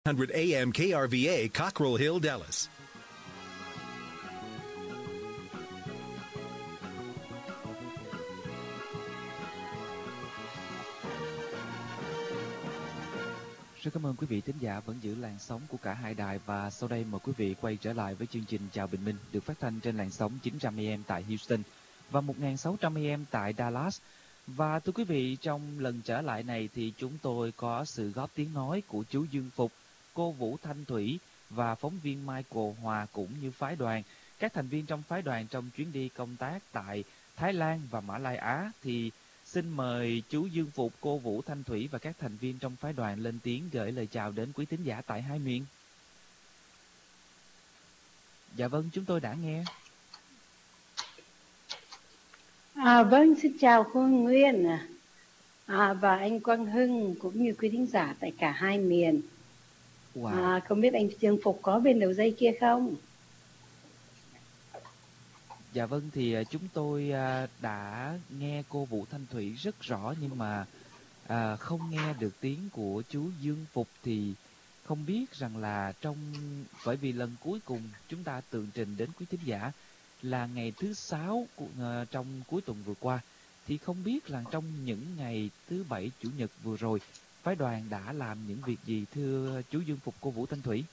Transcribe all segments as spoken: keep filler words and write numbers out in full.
one hundred A M K R V A, Cockrell Hill, Dallas. Rất cảm ơn quý vị thính giả vẫn giữ làn sóng của cả hai đài, và sau đây mời quý vị quay trở lại với chương trình Chào Bình Minh được phát thanh trên làn sóng chín trăm A M tại Houston và một nghìn sáu trăm A M tại Dallas. Và thưa quý vị, trong lần trở lại này thì chúng tôi có sự góp tiếng nói của chú Dương Phục, cô Vũ Thanh Thủy và phóng viên Michael Hòa cũng như phái đoàn. Các thành viên trong phái đoàn trong chuyến đi công tác tại Thái Lan và Mã Lai Á thì xin mời chú Dương Phục, cô Vũ Thanh Thủy và các thành viên trong phái đoàn lên tiếng gửi lời chào đến quý thính giả tại hai miền. Dạ vâng, chúng tôi đã nghe. À, vâng, xin chào cô Nguyên à, và anh Quang Hưng cũng như quý thính giả tại cả hai miền. Wow. À, không biết anh Dương Phục có bên đầu dây kia không? Dạ vâng, thì chúng tôi đã nghe cô Vũ Thanh Thủy rất rõ, nhưng mà à, không nghe được tiếng của chú Dương Phục. Thì không biết rằng là trong, bởi vì lần cuối cùng chúng ta tường trình đến quý thính giả là ngày thứ sáu của, uh, trong cuối tuần vừa qua, thì không biết là trong những ngày thứ bảy, chủ nhật vừa rồi, phái đoàn đã làm những việc gì thưa chú Dương Phục, cô Vũ Thanh Thủy?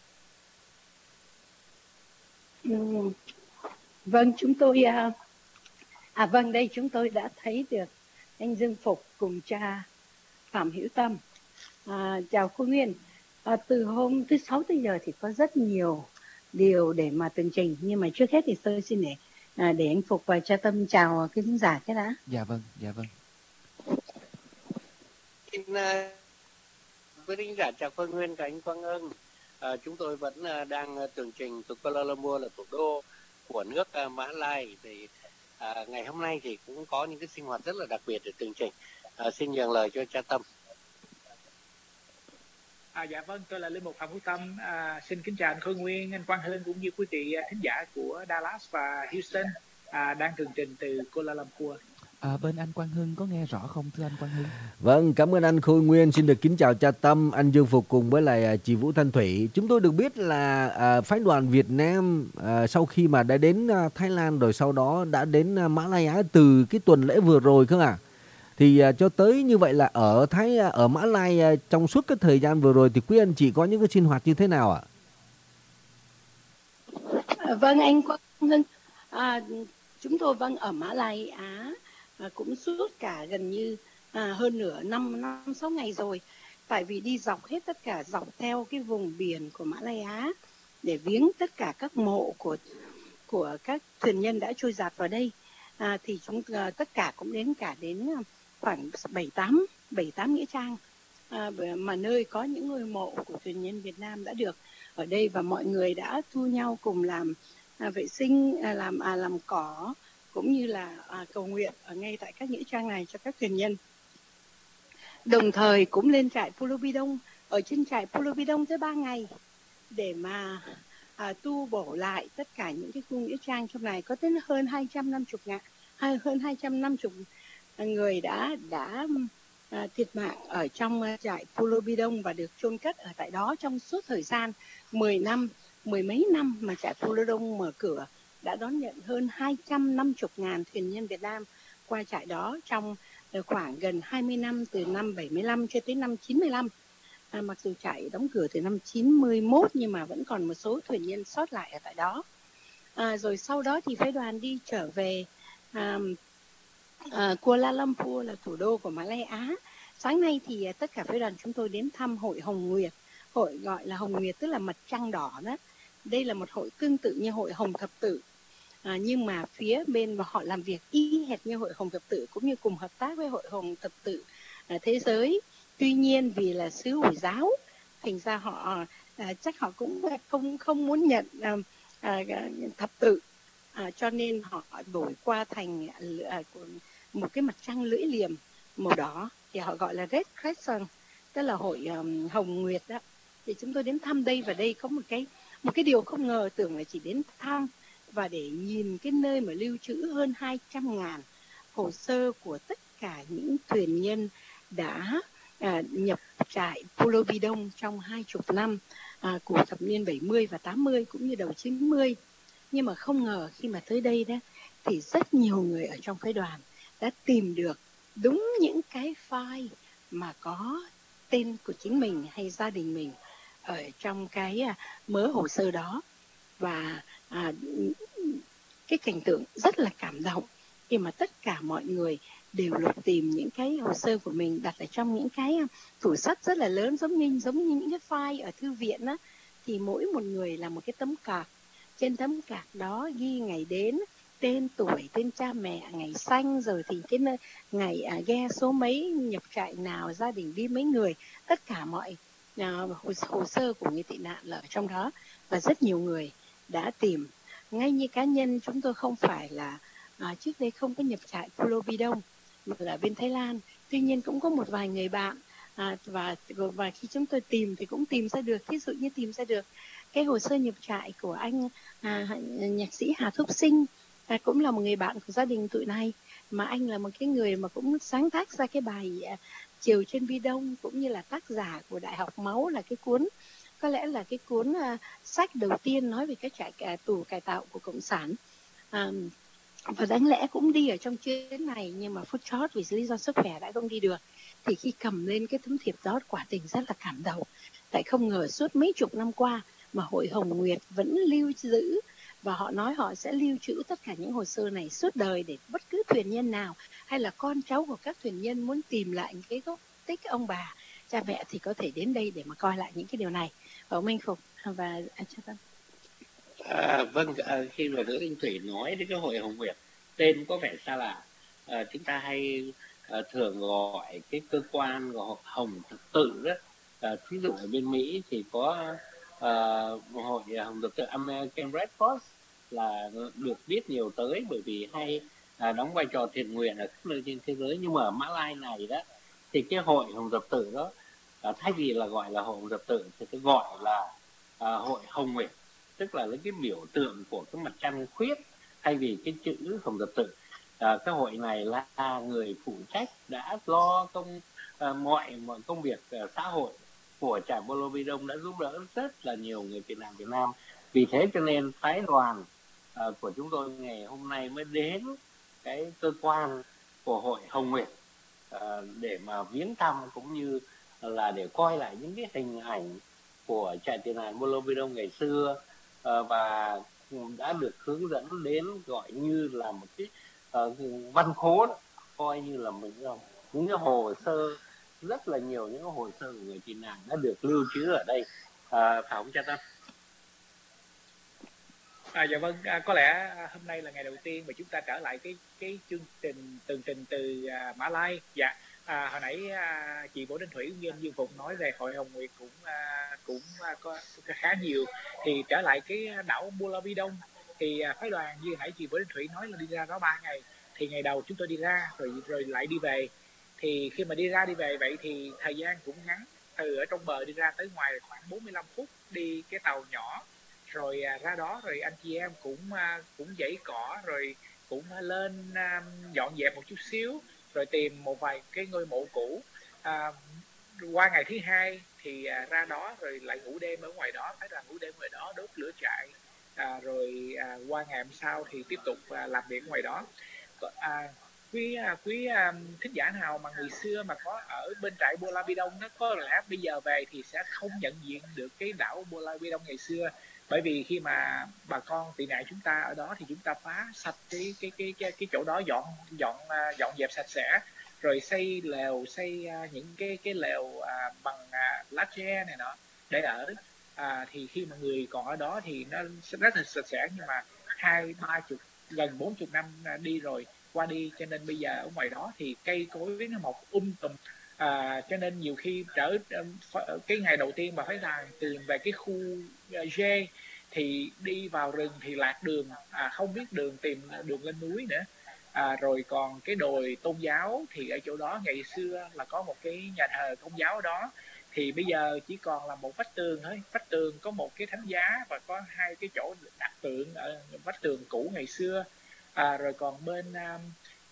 Ừ. Vâng, chúng tôi à, à vâng đây chúng tôi đã thấy được anh Dương Phục cùng cha Phạm Hữu Tâm. À, chào cô Nguyên. À, từ hôm thứ sáu tới giờ thì có rất nhiều điều để mà tường trình, nhưng mà trước hết thì tôi xin để à, để anh Phục và cha Tâm chào cái khán giả cái đã. Dạ vâng, dạ vâng. Xin uh, quý khán giả chào cô Nguyên và anh Quang Ưng. À, chúng tôi vẫn uh, đang uh, tường trình từ Kuala Lumpur là thủ đô của nước uh, Mã Lai. Thì uh, ngày hôm nay thì cũng có những cái sinh hoạt rất là đặc biệt để tường trình. Uh, xin nhường lời cho cha Tâm. À, dạ vâng, tôi là Linh Mục Phạm Hữu Tâm. À, xin kính chào anh Khôi Nguyên, anh Quang Hưng cũng như quý vị thính giả của Dallas và Houston à, đang tường trình từ Kuala Lumpur. À, bên anh Quang Hưng có nghe rõ không thưa anh Quang Hưng? Vâng, cảm ơn anh Khôi Nguyên. Xin được kính chào cha Tâm, anh Dương Phục cùng với lại chị Vũ Thanh Thủy. Chúng tôi được biết là à, phái đoàn Việt Nam à, sau khi mà đã đến à, Thái Lan rồi sau đó đã đến à, Mã Lai Á từ cái tuần lễ vừa rồi không ạ? À? Thì à, cho tới như vậy là ở Thái ở Mã Lai à, trong suốt cái thời gian vừa rồi thì quý anh chị có những cái sinh hoạt như thế nào ạ? À, vâng anh Quang Hưng, à, chúng tôi vâng ở Mã Lai Á à, cũng suốt cả gần như à, hơn nửa năm năm sáu ngày rồi, tại vì đi dọc hết tất cả dọc theo cái vùng biển của Mã Lai Á để viếng tất cả các mộ của của các thuyền nhân đã trôi dạt vào đây. À, thì chúng à, tất cả cũng đến cả đến khoảng bảy tám bảy tám nghĩa trang à, mà nơi có những ngôi mộ của thuyền nhân Việt Nam đã được ở đây, và mọi người đã thu nhau cùng làm à, vệ sinh, à, làm à, làm cỏ cũng như là à, cầu nguyện ở ngay tại các nghĩa trang này cho các thuyền nhân. Đồng thời cũng lên trại Pulo Bidong, ở trên trại Pulo Bidong tới ba ngày để mà à, tu bổ lại tất cả những cái khu nghĩa trang trong này. Có tới hơn hai trăm năm mươi ngàn, hay hơn hai trăm năm mươi người đã đã à, thiệt mạng ở trong uh, trại Pulo Bidong và được chôn cất ở tại đó trong suốt thời gian mười năm, mười mấy năm mà trại Pulo Bidong mở cửa, đã đón nhận hơn hai trăm năm mươi ngàn thuyền nhân Việt Nam qua trại đó trong khoảng gần hai mươi năm, từ năm bảy mươi lăm cho tới năm chín mươi lăm. À, mặc dù trại đóng cửa từ năm chín mươi mốt nhưng mà vẫn còn một số thuyền nhân sót lại ở tại đó. À, rồi sau đó thì phái đoàn đi trở về à, à, Kuala Lumpur là thủ đô của Mã Lai Á. Sáng nay thì à, tất cả phái đoàn chúng tôi đến thăm hội Hồng Nguyệt, hội gọi là Hồng Nguyệt tức là mặt trăng đỏ đó. Đây là một hội tương tự như hội Hồng Thập Tự, à, nhưng mà phía bên mà họ làm việc y hệt như hội Hồng Thập Tự, cũng như cùng hợp tác với hội Hồng Thập Tự à, thế giới. Tuy nhiên vì là xứ Hồi giáo, thành ra họ à, chắc họ cũng không không muốn nhận à, à, thập tự, à, cho nên họ đổi qua thành à, một cái mặt trăng lưỡi liềm màu đỏ, thì họ gọi là Red Crescent, tức là hội um, Hồng Nguyệt đó. Thì chúng tôi đến thăm đây, và đây có một cái một cái điều không ngờ, tưởng là chỉ đến thăm và để nhìn cái nơi mà lưu trữ hơn hai trăm ngàn hồ sơ của tất cả những thuyền nhân đã à, nhập trại Pulo Bidong trong hai chục năm à, của thập niên bảy mươi và tám mươi cũng như đầu chín mươi. Nhưng mà không ngờ khi mà tới đây đó thì rất nhiều người ở trong phái đoàn đã tìm được đúng những cái file mà có tên của chính mình hay gia đình mình ở trong cái à, mớ hồ sơ đó. Và à, cái cảnh tượng rất là cảm động khi mà tất cả mọi người đều lục tìm những cái hồ sơ của mình đặt ở trong những cái tủ sắt rất là lớn, giống như giống như những cái file ở thư viện á, thì mỗi một người là một cái tấm card. Trên tấm card đó ghi ngày đến, tên tuổi, tên cha mẹ, ngày sanh, rồi thì cái ngày à, ghe số mấy, nhập trại nào, gia đình đi mấy người, tất cả mọi à, hồ, hồ sơ của người tị nạn là ở trong đó. Và rất nhiều người đã tìm. Ngay như cá nhân chúng tôi không phải là à, trước đây không có nhập trại Pulo Bidong mà là bên Thái Lan. Tuy nhiên cũng có một vài người bạn à, và và khi chúng tôi tìm thì cũng tìm ra được. Ví dụ như tìm ra được cái hồ sơ nhập trại của anh à, nhạc sĩ Hà Thúc Sinh, à, cũng là một người bạn của gia đình tụi này, mà anh là một cái người mà cũng sáng tác ra cái bài à, Chiều trên Bi Đông, cũng như là tác giả của Đại học Máu, là cái cuốn có lẽ là cái cuốn uh, sách đầu tiên nói về cái trại uh, tù cải tạo của Cộng sản. Um, và đáng lẽ cũng đi ở trong chuyến này, nhưng mà phút chót vì lý do sức khỏe đã không đi được. Thì khi cầm lên cái tấm thiệp đó, quả tình rất là cảm động. Tại không ngờ suốt mấy chục năm qua mà Hội Hồng Nguyệt vẫn lưu giữ, và họ nói họ sẽ lưu trữ tất cả những hồ sơ này suốt đời, để bất cứ thuyền nhân nào hay là con cháu của các thuyền nhân muốn tìm lại cái gốc tích ông bà cha mẹ thì có thể đến đây để mà coi lại những cái điều này. Ông Minh Phục và anh Cha Tâm. À, vâng, à, khi mà Đỗ Thanh Thủy nói đến cái Hội Hồng Nguyệt, tên có vẻ xa lạ. À, chúng ta hay à, thường gọi cái cơ quan của Hồng Thập Tự đó. À, ví dụ ở bên Mỹ thì có à, Hội Hồng Thập Tự American Red Cross là được biết nhiều tới, bởi vì hay à, đóng vai trò thiện nguyện ở khắp nơi trên thế giới. Nhưng mà ở Mã Lai này đó thì cái Hội Hồng Thập Tự đó, à, thay vì là gọi là Hội Hồng Thập Tự thì tôi gọi là à, Hội Hồng Nguyệt, tức là lấy cái biểu tượng của cái mặt trăng khuyết thay vì cái chữ Hồng Thập Tự. À, cái hội này là người phụ trách đã lo công à, mọi mọi công việc à, xã hội của trại Pulo Bidong, đã giúp đỡ rất là nhiều người Việt Nam Việt Nam. Vì thế cho nên phái đoàn à, của chúng tôi ngày hôm nay mới đến cái cơ quan của Hội Hồng Nguyệt à, để mà viếng thăm, cũng như là để coi lại những cái hình ảnh của trại tị nạn Pulo Bidong ngày xưa, à, và đã được hướng dẫn đến gọi như là một cái uh, văn khố đó, coi như là mình những cái hồ sơ, rất là nhiều những cái hồ sơ của người tị nạn đã được lưu trữ ở đây. À, phải không Cha Tâm? À, dạ vâng, à, có lẽ hôm nay là ngày đầu tiên mà chúng ta trở lại cái cái chương trình tường trình từ à, Mã Lai. Dạ, à, hồi nãy à, chị Vũ Đình Thủy cũng như anh Dương Phục nói về Hội Hồng Nguyệt cũng à, cũng à, có khá nhiều. Thì trở lại cái đảo Pulo Bidong thì à, phái đoàn như nãy chị Vũ Đình Thủy nói là đi ra đó ba ngày. Thì ngày đầu chúng tôi đi ra rồi rồi lại đi về. Thì khi mà đi ra đi về vậy thì thời gian cũng ngắn, từ ở trong bờ đi ra tới ngoài khoảng bốn mươi lăm phút đi cái tàu nhỏ. Rồi à, ra đó rồi anh chị em cũng à, cũng dãy cỏ, rồi cũng lên à, dọn dẹp một chút xíu, rồi tìm một vài cái ngôi mộ cũ. À, qua ngày thứ hai thì à, ra đó rồi lại ngủ đêm ở ngoài đó, phải là ngủ đêm ngoài đó, đốt lửa trại. À, rồi à, qua ngày hôm sau thì tiếp tục à, làm việc ngoài đó. À, quý à, quý à, thính giả nào mà ngày xưa mà có ở bên trại Pulo Bidong, nó có lẽ bây giờ về thì sẽ không nhận diện được cái đảo Pulo Bidong ngày xưa, bởi vì khi mà bà con tị nạn chúng ta ở đó thì chúng ta phá sạch cái cái cái cái, cái chỗ đó, dọn dọn dọn dẹp sạch sẽ, rồi xây lều, xây những cái cái lều à, bằng à, lá tre này nọ để ở. À, thì khi mà người còn ở đó thì nó rất là sạch sẽ, nhưng mà hai ba chục gần bốn chục năm đi rồi qua đi, cho nên bây giờ ở ngoài đó thì cây cối nó mọc um tùm. À, cho nên nhiều khi trở cái ngày đầu tiên mà phải là tìm về cái khu G thì đi vào rừng thì lạc đường, à, không biết đường, tìm đường lên núi nữa. À, rồi còn cái đồi tôn giáo thì ở chỗ đó ngày xưa là có một cái nhà thờ công giáo ở đó, thì bây giờ chỉ còn là một vách tường thôi. Vách tường có một cái thánh giá và có hai cái chỗ đặt tượng ở vách tường cũ ngày xưa. À, rồi còn bên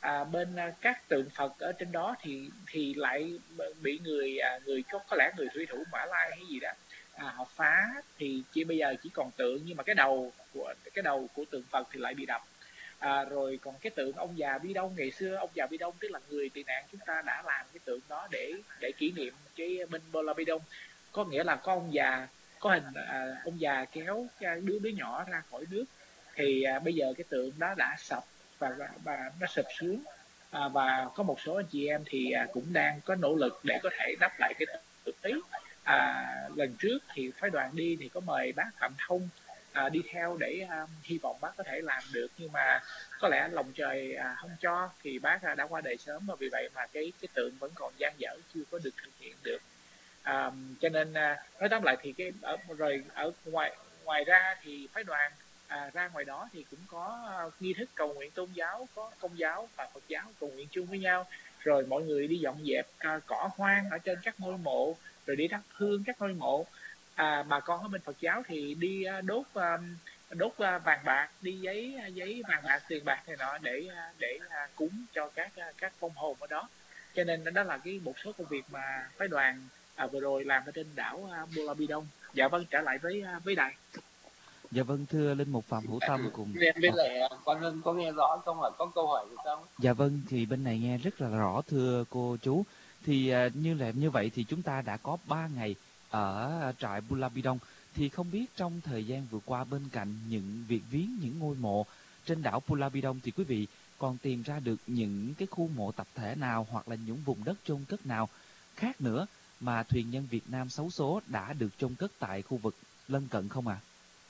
à, bên à, các tượng Phật ở trên đó thì thì lại bị người à, người có có lẽ người thủy thủ Mã Lai hay gì đó, à, họ phá, thì chỉ bây giờ chỉ còn tượng, nhưng mà cái đầu của cái đầu của tượng Phật thì lại bị đập. À, rồi còn cái tượng ông già Bi Đông, ngày xưa ông già Bi Đông tức là người tị nạn chúng ta đã làm cái tượng đó để để kỷ niệm cái Minh Bô La Bi Đông, có nghĩa là có ông già, có hình à, ông già kéo đứa đứa nhỏ ra khỏi nước. Thì à, bây giờ cái tượng đó đã sập và và, và nó sụp xuống, à, và có một số anh chị em thì à, cũng đang có nỗ lực để có thể đắp lại cái tượng ấy. À, lần trước thì phái đoàn đi thì có mời bác Phạm Thông à, đi theo để à, hy vọng bác có thể làm được, nhưng mà có lẽ lòng trời à, không cho, thì bác à, đã qua đời sớm, và vì vậy mà cái cái tượng vẫn còn dang dở, chưa có được thực hiện được. À, cho nên à, nói tóm lại thì cái ở rồi ở ngoài ngoài ra thì phái đoàn à, ra ngoài đó thì cũng có à, nghi thức cầu nguyện tôn giáo, có Công giáo và Phật giáo cầu nguyện chung với nhau, rồi mọi người đi dọn dẹp à, cỏ hoang ở trên các ngôi mộ, rồi đi thắp hương các ngôi mộ. À, bà con ở bên Phật giáo thì đi à, đốt à, đốt à, vàng bạc, đi giấy giấy vàng bạc tiền bạc này nọ để để à, cúng cho các các vong hồn ở đó. Cho nên đó là cái một số công việc mà phái đoàn à, vừa rồi làm ở trên đảo à, Bô La Bi Đông. Dạ vâng, trở lại với à, với đài. Dạ vâng, thưa Linh Mục Phạm Hữu Tâm cùng bên bên này Quang Hưng có nghe rõ không, hỏi có câu hỏi gì không? Dạ vâng, thì bên này nghe rất là rõ thưa cô chú. Thì uh, như là như vậy thì chúng ta đã có ba ngày ở trại Bô La Bi Đông. Thì không biết trong thời gian vừa qua, bên cạnh những việc viếng những ngôi mộ trên đảo Bô La Bi Đông, thì quý vị còn tìm ra được những cái khu mộ tập thể nào hoặc là những vùng đất chôn cất nào khác nữa mà thuyền nhân Việt Nam xấu số đã được chôn cất tại khu vực lân cận không ạ? À?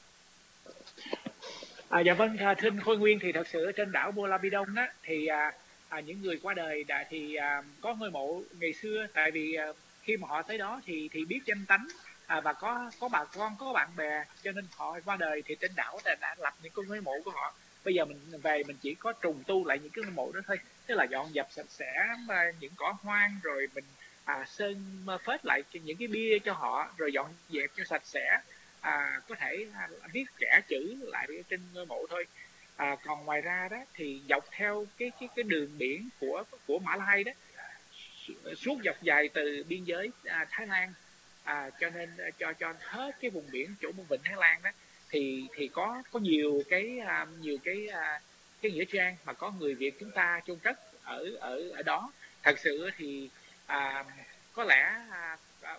À, dạ vâng, thưa anh Khôi Nguyên, thì thật sự ở trên đảo Bô La Bi Đông đó thì à, à, những người qua đời đã thì à, có ngôi mộ ngày xưa, tại vì à, khi mà họ tới đó thì thì biết danh tánh à, và có có bà con, có bạn bè, cho nên họ qua đời thì trên đảo đã, đã lập những cái ngôi mộ của họ. Bây giờ mình về mình chỉ có trùng tu lại những cái ngôi mộ đó thôi, tức là dọn dẹp sạch sẽ những cỏ hoang, rồi mình à, sơn phết lại những cái bia cho họ, rồi dọn dẹp cho sạch sẽ. À, có thể à, viết kẻ chữ lại trên ngôi mộ thôi. À, còn ngoài ra đó thì dọc theo cái cái cái đường biển của của Mã Lai đó, suốt dọc dài từ biên giới à, Thái Lan, à, cho nên cho cho hết cái vùng biển chỗ vùng vịnh Thái Lan đó thì thì có có nhiều cái à, nhiều cái à, cái nghĩa trang mà có người Việt chúng ta chôn cất ở ở ở đó. Thật sự thì à, có lẽ à,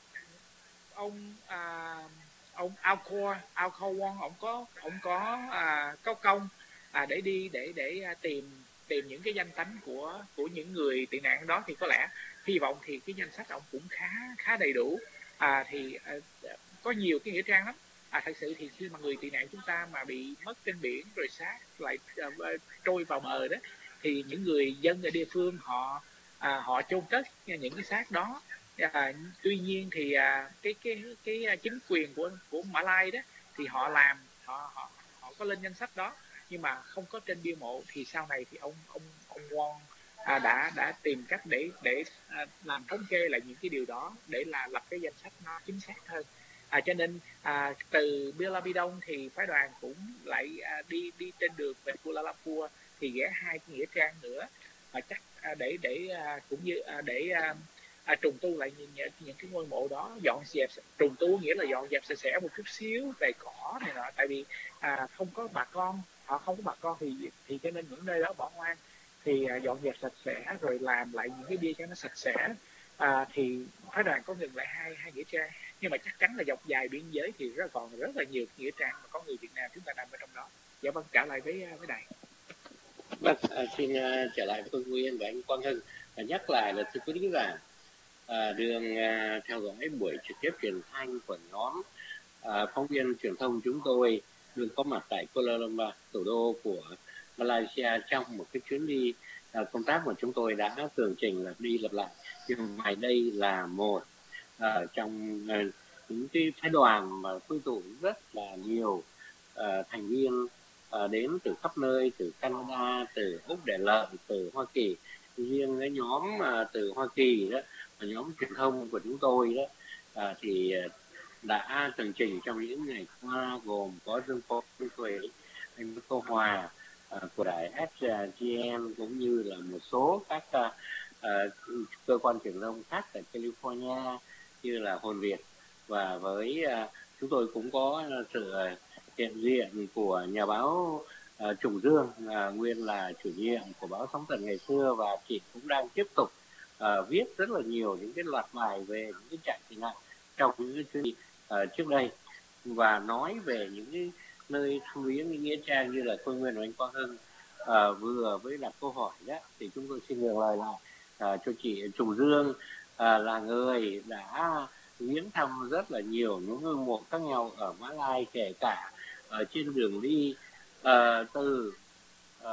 ông à, ông Alcor Alcor ông có ông có à, có công à, để đi để để tìm tìm những cái danh tánh của của những người tị nạn đó, thì có lẽ hy vọng thì cái danh sách ông cũng khá khá đầy đủ. À, thì à, có nhiều cái nghĩa trang lắm. À, thật sự thì khi mà người tị nạn chúng ta mà bị mất trên biển rồi xác lại à, trôi vào bờ đó, thì những người dân ở địa phương họ à, họ chôn cất những cái xác đó. À, tuy nhiên thì à, cái cái cái chính quyền của của Mã Lai đó thì họ làm họ họ họ có lên danh sách đó, nhưng mà không có trên bia mộ. Thì sau này thì ông ông ông Wong à, đã đã tìm cách để để à, làm thống kê lại những cái điều đó để là lập cái danh sách nó chính xác hơn. À, cho nên à, từ Bô La Bi Đông thì phái đoàn cũng lại à, đi đi trên đường về Kuala Lumpur thì ghé hai cái nghĩa trang nữa, và chắc à, để để à, cũng như à, để à, À, trùng tu lại những, những cái ngôi mộ đó, dọn dẹp. Trùng tu nghĩa là dọn dẹp sạch sẽ một chút xíu về cỏ này nọ, tại vì à, không có bà con, họ không có bà con thì thì cho nên những nơi đó bỏ hoang, thì à, dọn dẹp sạch sẽ rồi làm lại những cái bia cho nó sạch sẽ. À, thì phái đoàn có ngừng lại hai hai nghĩa trang, nhưng mà chắc chắn là dọc dài biên giới thì rất còn rất là nhiều nghĩa trang mà có người Việt Nam chúng ta nằm ở trong đó. Dạ vâng, trả lại với với đài. Vâng, à, xin uh, trở lại với tôi Nguyên và anh Quang Hưng và nhắc lại là thưa quý khán giả, À, đường à, theo dõi buổi trực tiếp truyền thanh của nhóm à, phóng viên truyền thông chúng tôi được có mặt tại Kuala Lumpur, thủ đô của Malaysia, trong một cái chuyến đi à, công tác mà chúng tôi đã tường trình lặp đi lặp lại. Nhưng mà đây là một à, trong à, những cái phái đoàn mà quy tụ rất là nhiều à, thành viên à, đến từ khắp nơi, từ Canada, từ Úc Đại Lợi, từ Hoa Kỳ. Riêng cái nhóm à, từ Hoa Kỳ đó, nhóm truyền thông của chúng tôi đó à, thì đã tường trình trong những ngày qua, gồm có Dương Phó Thủy, anh Tô Hòa, uh, của đài ét giê en cũng như là một số các uh, uh, cơ quan truyền thông khác tại California như là Hồn Việt, và với uh, chúng tôi cũng có sự hiện diện của nhà báo uh, Trùng Dương, uh, nguyên là chủ nhiệm của báo Sóng Thần ngày xưa, và chị cũng đang tiếp tục uh, viết rất là nhiều những cái loạt bài về những cái trại tị nạn trong những cái chuyến đi uh, trước đây, và nói về những cái nơi thăm viếng những nghĩa trang như là Khôi Nguyên và anh Quang Hưng uh, vừa với đặt câu hỏi đó, thì chúng tôi xin nhường lời lại uh, cho chị Trùng Dương, uh, là người đã viếng thăm rất là nhiều những ngôi mộ khác nhau ở Mã Lai, kể cả ở trên đường đi uh, từ uh,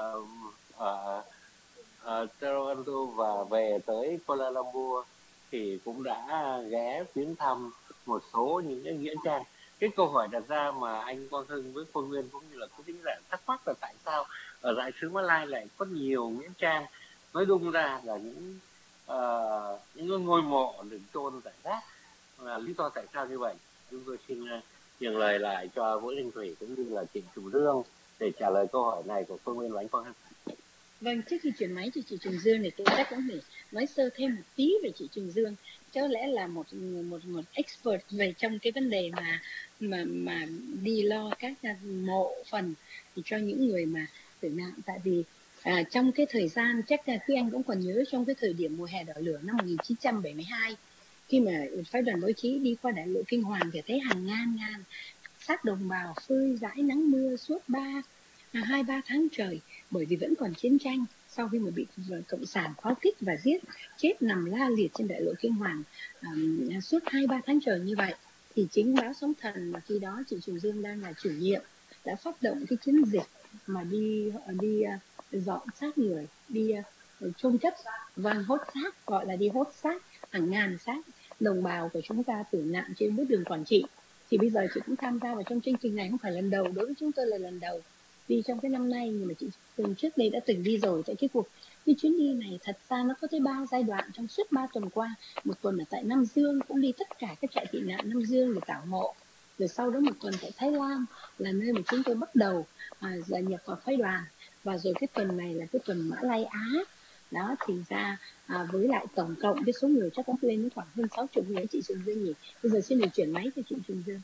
uh, uh, Toronto và về tới Kuala Lumpur, thì cũng đã ghé viếng thăm một số những cái nghĩa trang. Cái câu hỏi đặt ra mà anh Quang Hưng với Khôi Nguyên cũng như là quý thính giả thắc mắc là tại sao ở đại sứ Mã Lai lại có nhiều nghĩa trang, nói đúng ra là những uh, những ngôi mộ được chôn rải rác, là lý do tại sao như vậy. Chúng tôi xin uh, nhường lời lại cho Vũ Linh Thủy cũng như là chị Trùng Dương để trả lời câu hỏi này của Khôi Nguyên và anh Quang Hưng. Vâng, trước khi chuyển máy cho chị Trùng Dương thì tôi chắc cũng phải nói sơ thêm một tí về chị Trùng Dương. Có lẽ là một một một expert về trong cái vấn đề mà mà mà đi lo các mộ phần thì cho những người mà tử nạn. Tại vì à, trong cái thời gian, chắc là quý anh cũng còn nhớ, trong cái thời điểm mùa hè đỏ lửa năm một nghìn chín trăm bảy mươi hai, khi mà phái đoàn báo chí đi qua đại lộ Kinh Hoàng thì thấy hàng ngàn ngàn xác đồng bào phơi rãi nắng mưa suốt ba à, hai ba tháng trời, bởi vì vẫn còn chiến tranh. Sau khi mà bị cộng sản pháo kích và giết chết nằm la liệt trên đại lộ Kinh Hoàng um, suốt hai ba tháng trời như vậy, thì chính báo Sóng Thần mà khi đó chị Trùng Dương đang là chủ nhiệm đã phát động cái chiến dịch mà đi đi uh, dọn xác người, đi uh, chôn cất, vâng, hốt xác, gọi là đi hốt xác hàng ngàn xác đồng bào của chúng ta tử nạn trên bước đường Quảng Trị. Thì bây giờ chị cũng tham gia vào trong chương trình này, không phải lần đầu, đối với chúng tôi là lần đầu đi trong cái năm nay, nhưng mà chị từng trước đây đã từng đi rồi. Tại cái cuộc cái chuyến đi này thật ra nó có tới ba giai đoạn trong suốt ba tuần qua. Một tuần ở tại Nam Dương, cũng đi tất cả các trại tị nạn Nam Dương để tảo mộ, rồi sau đó một tuần tại Thái Lan là nơi mà chúng tôi bắt đầu à, gia nhập vào phái đoàn, và rồi cái tuần này là cái tuần Mã Lai Á đó. Thì ra à, với lại tổng cộng cái số người chắc cũng lên đến khoảng hơn sáu chục người. Chị Trùng Dương nhỉ? Bây giờ xin được chuyển máy cho chị Trùng Dương.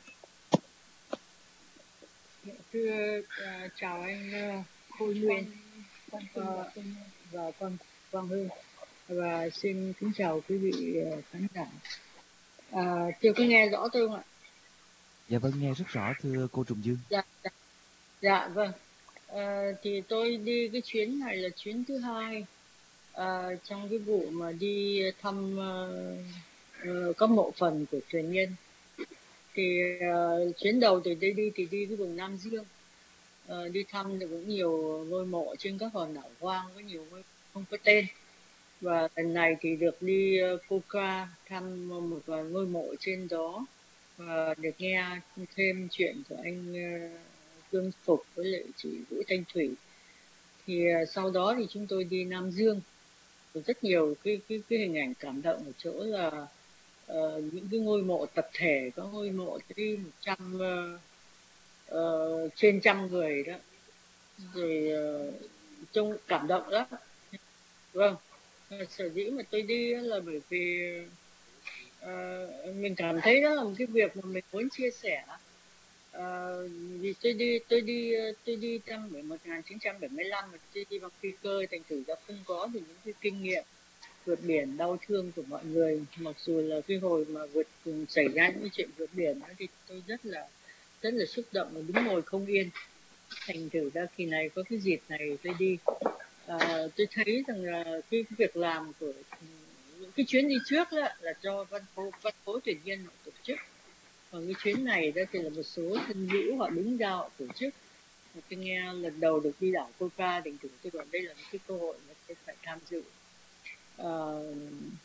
Thưa uh, chào anh uh, Khôi Nguyên uh, và Quang Quang Hưng, và xin kính chào quý vị uh, khán giả. Uh, chưa có nghe rõ tôi không ạ? Dạ vâng, nghe rất rõ thưa cô Trùng Dương. Dạ, dạ, dạ vâng. Uh, thì tôi đi cái chuyến này là chuyến thứ hai uh, trong cái vụ mà đi thăm uh, uh, các mộ phần của truyền nhân. Thì uh, chuyến đầu từ đây đi thì đi cái vùng Nam Dương, uh, đi thăm thì cũng nhiều ngôi mộ trên các hòn đảo hoang, có nhiều ngôi không có tên. Và lần này thì được đi uh, Pokhara thăm một vài ngôi mộ trên đó, và được nghe thêm chuyện của anh uh, Cương Phục với lại chị Vũ Thanh Thủy. Thì uh, sau đó thì chúng tôi đi Nam Dương, rất nhiều cái cái cái hình ảnh cảm động ở chỗ là Uh, những cái ngôi mộ tập thể, có ngôi mộ tới một trăm uh, uh, trên trăm người đó, rồi uh, trông cảm động lắm. Vâng, uh, sở dĩ mà tôi đi là bởi vì uh, mình cảm thấy đó là một cái việc mà mình muốn chia sẻ. Uh, vì tôi đi tôi đi tôi đi năm một nghìn chín trăm bảy mươi lăm mà tôi đi bằng phi cơ, thành thử đã không có được những cái kinh nghiệm vượt biển đau thương của mọi người. Mặc dù là cái hồi mà vượt xảy ra những chuyện vượt biển đó, thì tôi rất là rất là xúc động và đứng ngồi không yên. Thành thử ra khi này có cái dịp này tôi đi, à, tôi thấy rằng là cái, cái việc làm của những cái chuyến đi trước đó là do văn phố văn phố tuyển nhân họ tổ chức, còn cái chuyến này đó thì là một số thân hữu họ đứng ra họ tổ chức. Và tôi nghe lần đầu được đi đảo Pokhara, thành thử tôi còn đây là một cái cơ hội mà tôi phải tham dự. Uh,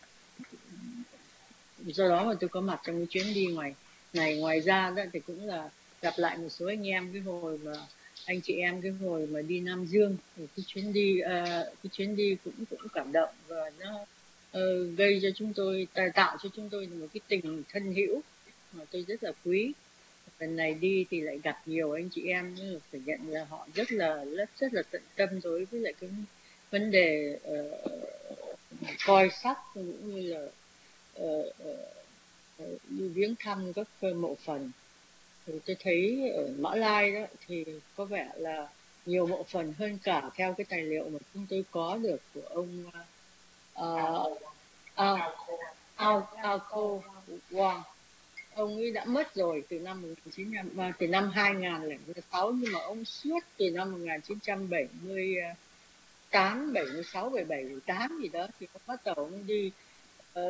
do đó mà tôi có mặt trong cái chuyến đi ngoài này. Ngoài ra đó thì cũng là gặp lại một số anh em cái hồi mà anh chị em cái hồi mà đi Nam Dương, thì cái chuyến đi uh, cái chuyến đi cũng cũng cảm động, và nó uh, gây cho chúng tôi, tạo cho chúng tôi một cái tình thân hữu mà tôi rất là quý. lần này đi thì lại gặp nhiều anh chị em, nhưng mà phải nhận là họ rất là rất rất là tận tâm đối với lại cái vấn đề uh, coi sắc cũng như là uh, uh, đi viếng thăm các mộ phần. Thì tôi thấy ở Mã Lai đó thì có vẻ là nhiều mộ phần hơn cả theo cái tài liệu mà chúng tôi có được của ông uh, Ao Ao Ao Cô Wang. Ông ấy đã mất rồi từ năm một nghìn chín trăm từ năm hai nghìn lẻ sáu, nhưng mà ông suốt từ năm một nghìn chín trăm bảy mươi tám, bảy mươi sáu, bảy mươi bảy, bảy mươi tám gì đó thì ông bắt đầu ông đi uh,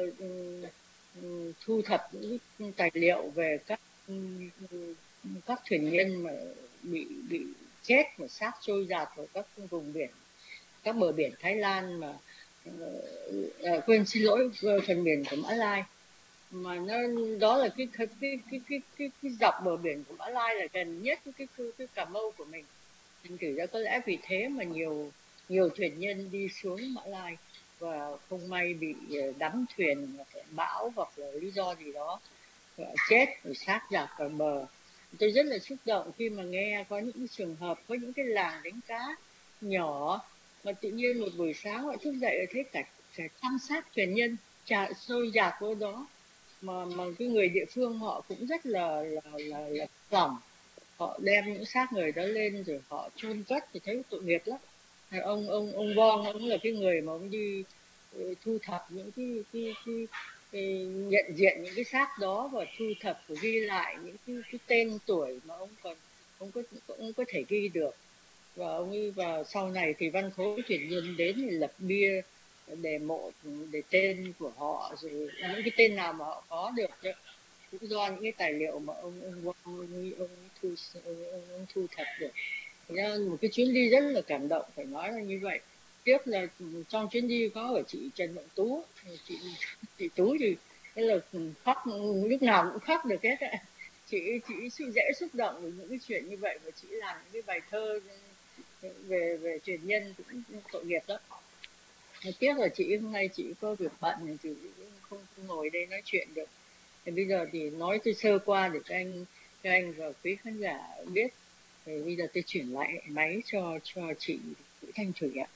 uh, thu thập những tài liệu về các uh, các thuyền nhân mà bị bị chết mà xác trôi dạt ở các vùng biển, các bờ biển Thái Lan mà uh, uh, quên xin lỗi phần biển của Mã Lai, mà nó đó là cái cái cái cái cái cái, cái dọc bờ biển của Mã Lai là gần nhất với cái cái, cái Cà Mau của mình. Thành thử ra có lẽ vì thế mà nhiều nhiều thuyền nhân đi xuống Mã Lai và không may bị đắm thuyền hoặc là bão hoặc là lý do gì đó chết rồi xác dạt vào bờ. Tôi rất là xúc động khi mà nghe có những trường hợp có những cái làng đánh cá nhỏ mà tự nhiên một buổi sáng họ thức dậy thấy cả cả trăm xác thuyền nhân trà sôi dạt vô đó, mà mà cái người địa phương họ cũng rất là là là là lòng, họ đem những xác người đó lên rồi họ chôn cất thì thấy tội nghiệp lắm. Ông ông ông Vong ông là cái người mà ông đi thu thập những cái cái, cái, cái nhận diện những cái xác đó và thu thập và ghi lại những cái, cái tên tuổi mà ông còn ông có ông có thể ghi được, và ông ấy và sau này thì văn khối thuyền nhân đến thì lập bia để mộ để tên của họ, rồi những cái tên nào mà họ có được chứ, cũng do những cái tài liệu mà ông ông ông, ông, ông, thu, ông, ông, ông thu thập được. Nên một cái chuyến đi rất là cảm động, phải nói là như vậy. Tiếp là trong chuyến đi có ở chị Trần Mộng Tú, chị chị Tú thì cái là khóc lúc nào cũng khóc được hết ạ. Chị chị dễ xúc động với những cái chuyện như vậy, và chị làm những cái bài thơ về về truyền nhân cũng tội nghiệp lắm. Tiếc là chị hôm nay chị có việc bận thì chị không, không ngồi đây nói chuyện được. Thì bây giờ thì nói tôi sơ qua để các anh các anh và quý khán giả biết. Thì bây giờ tôi chuyển lại máy cho cho chị Thanh Thủy ạ.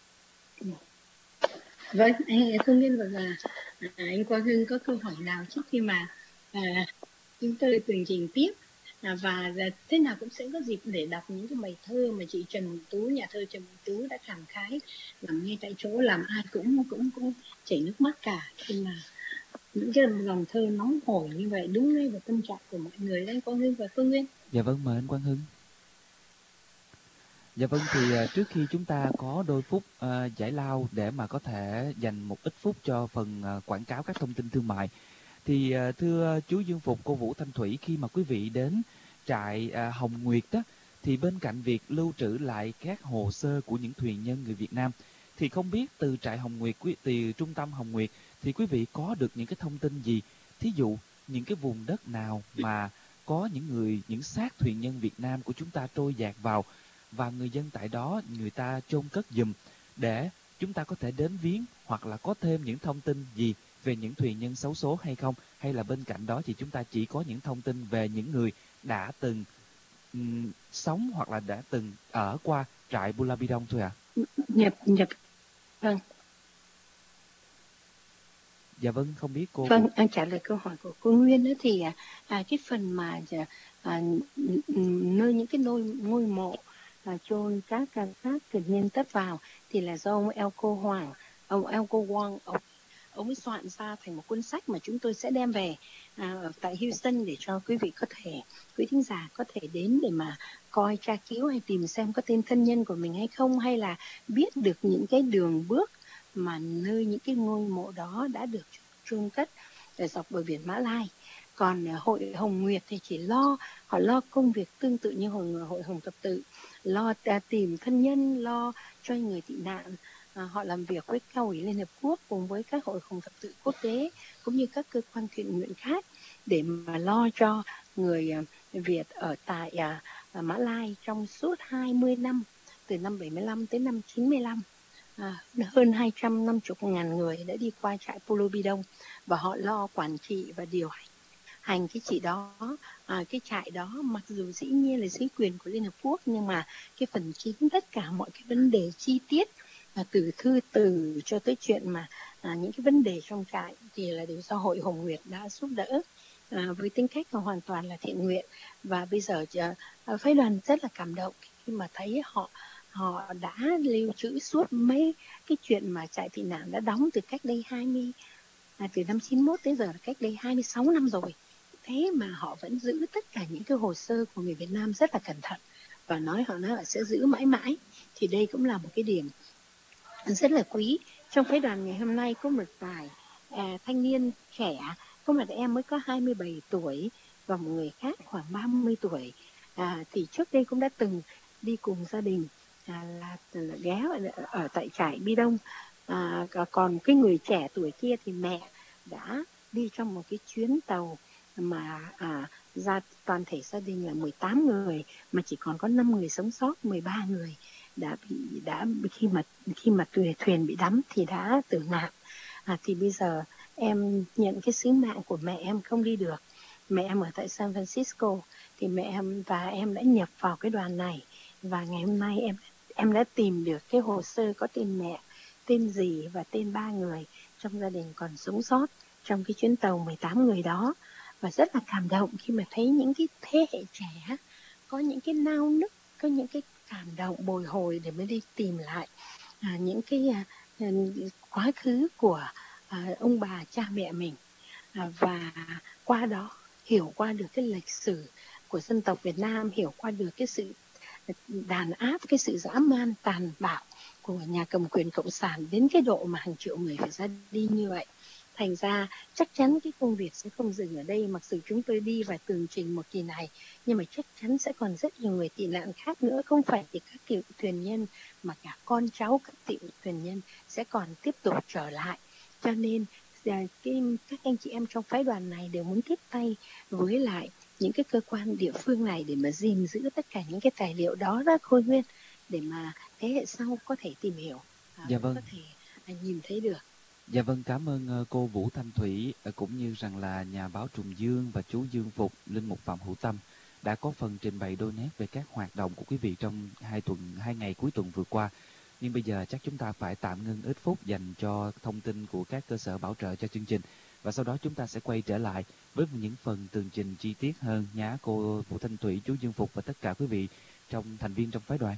Vâng, anh Phương Liên và là à, anh Quang Hưng có câu hỏi nào trước khi mà à, chúng tôi tường trình tiếp, à, và thế nào cũng sẽ có dịp để đọc những cái bài thơ mà chị Trần Mộng Tú, nhà thơ Trần Mộng Tú đã khẳng khái làm ngay tại chỗ, làm ai cũng cũng cũng chảy nước mắt cả khi mà những cái dòng thơ nóng hổi như vậy, đúng ngay vào tâm trạng của mọi người. Anh Quang Hưng và Phương Nguyên. Dạ vâng, mời anh Quang Hưng. Dạ vâng, thì uh, trước khi chúng ta có đôi phút uh, giải lao để mà có thể dành một ít phút cho phần uh, quảng cáo các thông tin thương mại, thì uh, thưa chú Dương Phục, cô Vũ Thanh Thủy, khi mà quý vị đến trại uh, Hồng Nguyệt đó, thì bên cạnh việc lưu trữ lại các hồ sơ của những thuyền nhân người Việt Nam, thì không biết từ trại Hồng Nguyệt, từ trung tâm Hồng Nguyệt, thì quý vị có được những cái thông tin gì? Thí dụ những cái vùng đất nào mà có những người, những xác thuyền nhân Việt Nam của chúng ta trôi dạt vào, và người dân tại đó người ta chôn cất giùm để chúng ta có thể đến viếng, hoặc là có thêm những thông tin gì về những thuyền nhân xấu số hay không? Hay là bên cạnh đó thì chúng ta chỉ có những thông tin về những người đã từng um, sống hoặc là đã từng ở qua trại Pulau Bidong thôi ạ? À? Nhập nhập vâng. Dạ vâng, không biết cô. Vâng, anh trả lời câu hỏi của cô Nguyên nữa thì à, cái phần mà à, nơi những cái ngôi ngôi mộ à, chôn các các thuyền nhân tất vào thì là do ông Elko Hoàng, ông Elko Wang, ông ông ấy soạn ra thành một cuốn sách mà chúng tôi sẽ đem về à, tại Houston để cho quý vị có thể, quý thính giả có thể đến để mà coi, tra cứu hay tìm xem có tên thân nhân của mình hay không, hay là biết được những cái đường bước mà nơi những cái ngôi mộ đó đã được chôn cất ở dọc bờ biển Mã Lai. Còn hội Hồng Nguyệt thì chỉ lo, họ lo công việc tương tự như hội, hội Hồng Thập Tự, lo tìm thân nhân, lo cho người tị nạn. À, họ làm việc với Cao ủy Liên Hợp Quốc cùng với các hội Hồng Thập Tự quốc tế cũng như các cơ quan thiện nguyện khác để mà lo cho người Việt ở tại à, Mã Lai trong suốt hai mươi năm, từ năm bảy mươi lăm tới năm chín mươi lăm. À, hơn hai trăm năm mươi ngàn người đã đi qua trại Pulau Bidong và họ lo quản trị và điều hành hành cái chị đó, à, cái trại đó, mặc dù dĩ nhiên là dưới quyền của Liên Hợp Quốc, nhưng mà cái phần chính tất cả mọi cái vấn đề chi tiết, à, từ thư từ cho tới chuyện mà à, những cái vấn đề trong trại thì là đều do Hội Hồng Nguyệt đã giúp đỡ, à, với tính cách là hoàn toàn là thiện nguyện. Và bây giờ à, phái đoàn rất là cảm động khi mà thấy họ họ đã lưu trữ suốt mấy cái chuyện mà trại tị nạn đã đóng từ cách đây hai mươi, à, từ năm chín mốt tới giờ là cách đây hai mươi sáu năm rồi. Thế mà họ vẫn giữ tất cả những cái hồ sơ của người Việt Nam rất là cẩn thận, và nói họ nói là sẽ giữ mãi mãi. Thì đây cũng là một cái điểm rất là quý. Trong phái đoàn ngày hôm nay có một vài à, thanh niên trẻ, có một em mới có hai mươi bảy tuổi và một người khác khoảng ba mươi tuổi, à, thì trước đây cũng đã từng đi cùng gia đình, à, là, là ghé ở, ở tại trại Bi Đông, à, còn cái người trẻ tuổi kia thì mẹ đã đi trong một cái chuyến tàu mà à, ra toàn thể gia đình là mười tám người mà chỉ còn có năm người sống sót, mười ba người đã bị đã khi mà khi mà thuyền thuyền bị đắm thì đã tử nạn. À, thì bây giờ em nhận cái sứ mạng của mẹ em không đi được. Mẹ em ở tại San Francisco, thì mẹ em và em đã nhập vào cái đoàn này, và ngày hôm nay em em đã tìm được cái hồ sơ có tên mẹ, tên dì và tên ba người trong gia đình còn sống sót trong cái chuyến tàu mười tám người đó. Và rất là cảm động khi mà thấy những cái thế hệ trẻ có những cái nao nức, có những cái cảm động bồi hồi để mới đi tìm lại à, những cái à, quá khứ của à, ông bà cha mẹ mình, à, và qua đó hiểu qua được cái lịch sử của dân tộc Việt Nam, hiểu qua được cái sự đàn áp, cái sự dã man tàn bạo của nhà cầm quyền cộng sản đến cái độ mà hàng triệu người phải ra đi như vậy. Thành ra chắc chắn cái công việc sẽ không dừng ở đây, mặc dù chúng tôi đi và tường trình một kỳ này, nhưng mà chắc chắn sẽ còn rất nhiều người tị nạn khác nữa, không phải chỉ các cựu thuyền nhân mà cả con cháu các cựu thuyền nhân sẽ còn tiếp tục trở lại. Cho nên cái, các anh chị em trong phái đoàn này đều muốn tiếp tay với lại những cái cơ quan địa phương này để mà gìn giữ tất cả những cái tài liệu đó ra Khôi Nguyên, để mà thế hệ sau có thể tìm hiểu, Dạ vâng. có thể nhìn thấy được. Dạ vâng, cảm ơn cô Vũ Thanh Thủy, cũng như rằng là nhà báo Trùng Dương và chú Dương Phục, linh mục Phạm Hữu Tâm đã có phần trình bày đôi nét về các hoạt động của quý vị trong hai tuần, hai ngày cuối tuần vừa qua. Nhưng bây giờ chắc chúng ta phải tạm ngưng ít phút dành cho thông tin của các cơ sở bảo trợ cho chương trình, và sau đó chúng ta sẽ quay trở lại với những phần tường trình chi tiết hơn nhá cô Vũ Thanh Thủy, chú Dương Phục và tất cả quý vị trong thành viên trong phái đoàn.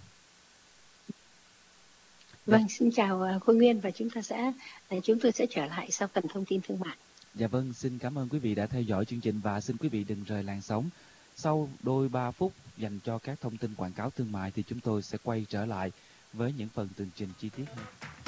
Vâng, xin chào Khôi Nguyên, và chúng ta sẽ chúng tôi sẽ trở lại sau phần thông tin thương mại. Dạ vâng, xin cảm ơn quý vị đã theo dõi chương trình, và xin quý vị đừng rời làn sóng. Sau đôi ba phút dành cho các thông tin quảng cáo thương mại thì chúng tôi sẽ quay trở lại với những phần tường trình chi tiết hơn.